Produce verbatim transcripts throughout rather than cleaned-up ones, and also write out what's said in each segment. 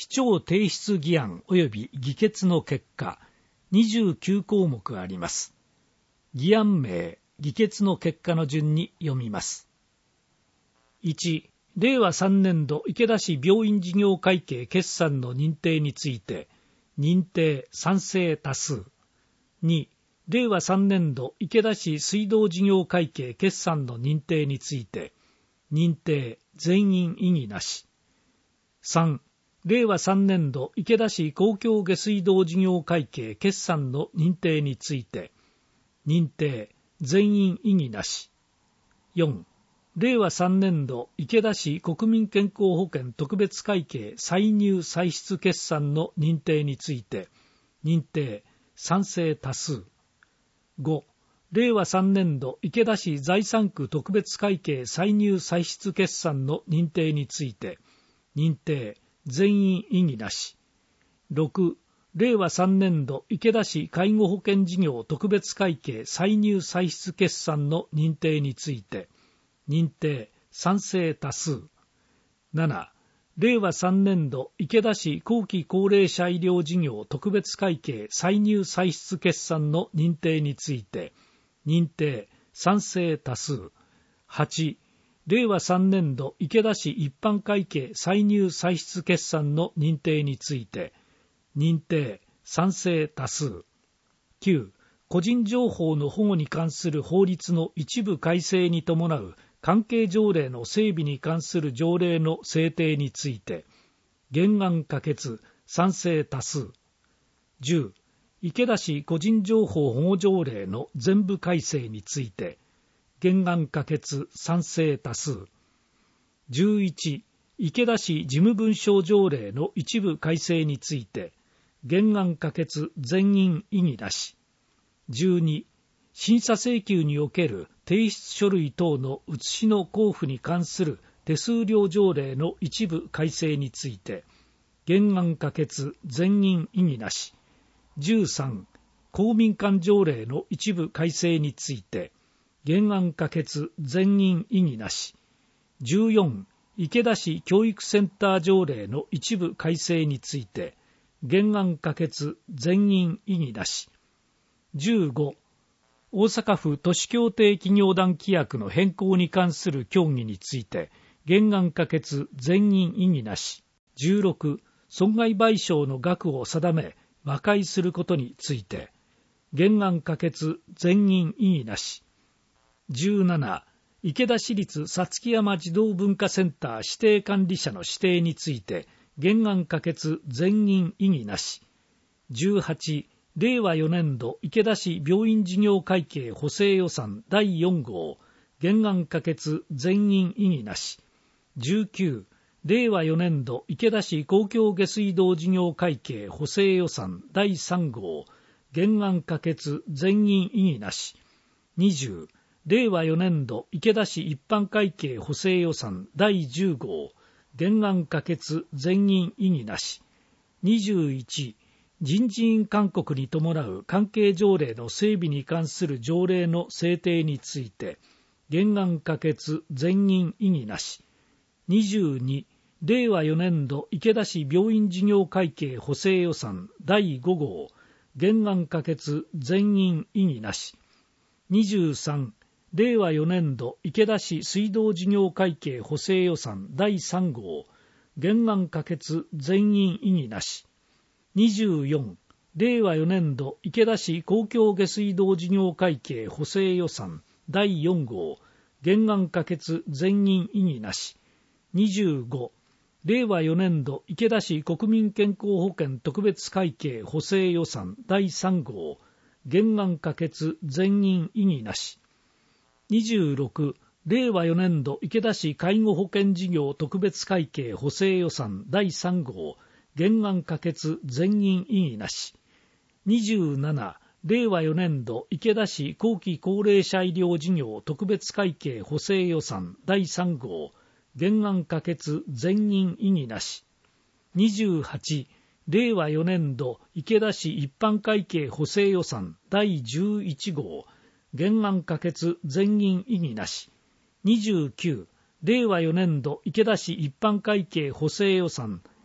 市長提出議案及び議決の結果、にじゅうきゅうこうもくあります。議案名、議決の結果の順に読みます。いち、れいわさんねんど池田市病院事業会計決算の認定について、認定賛成多数。に、れいわさんねんど池田市水道事業会計決算の認定について、認定全員異議なし。さん、れいわさんねんど池田市公共下水道事業会計決算の認定について、認定全員異議なし。よん、れいわさんねんど池田市国民健康保険特別会計歳入歳出決算の認定について、認定賛成多数。ご、れいわさんねんど池田市財産区特別会計歳入歳出決算の認定について、認定全員異議なし。ろく、れいわさんねんど池田市介護保険事業特別会計歳入歳出決算の認定について、認定賛成多数。なな、れいわさんねんど池田市後期高齢者医療事業特別会計歳入歳出決算の認定について、認定賛成多数。はち、れいわさんねんど池田市一般会計歳入歳出決算の認定について、認定賛成多数。きゅう、個人情報の保護に関する法律の一部改正に伴う関係条例の整備に関する条例の制定について、原案可決賛成多数。じゅう、池田市個人情報保護条例の全部改正について、原案可決賛成多数。じゅういち、池田市事務文書条例の一部改正について、原案可決全員異議なし。じゅうに、審査請求における提出書類等の写しの交付に関する手数料条例の一部改正について、原案可決全員異議なし。じゅうさん、公民館条例の一部改正について、原案可決全員異議なし。じゅうよん、池田市教育センター条例の一部改正について、原案可決全員異議なし。じゅうご、大阪府都市協定企業団規約の変更に関する協議について、原案可決全員異議なし。じゅうろく、損害賠償の額を定め、和解することについて、原案可決全員異議なし。じゅうなな、池田市立さつき山児童文化センター指定管理者の指定について、原案可決全員異議なし。じゅうはち、れいわよねんど池田市病院事業会計補正予算だいよん号、原案可決全員異議なし。じゅうきゅう、れいわよねんど池田市公共下水道事業会計補正予算だいさん号、原案可決全員異議なし。にじゅう、れいわよねんど池田市一般会計補正予算だいじゅう号、原案可決全員異議なし。にじゅういち、人事院勧告に伴う関係条例の整備に関する条例の制定について、原案可決全員異議なし。にじゅうに、れいわよねんど池田市病院事業会計補正予算だいご号、原案可決全員異議なし。にじゅうさん、れいわよねんど池田市水道事業会計補正予算だいさん号、原案可決全員異議なし。にじゅうよん、れいわよねんど池田市公共下水道事業会計補正予算だいよん号、原案可決全員異議なし。にじゅうご、れいわよねんど池田市国民健康保険特別会計補正予算だいさん号、原案可決全員異議なし。にじゅうろく、れいわよねんど池田市介護保険事業特別会計補正予算だいさん号、原案可決全員異議なし。にじゅうなな、れいわよねんど池田市後期高齢者医療事業特別会計補正予算だいさん号、原案可決全員異議なし。にじゅうはち、れいわよねんど池田市一般会計補正予算だいじゅういち号、原案可決全員異議なし。にじゅうきゅう、れいわよねんど池田市一般会計補正予算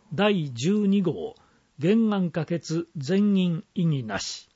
だいじゅうに号原案可決全員異議なし。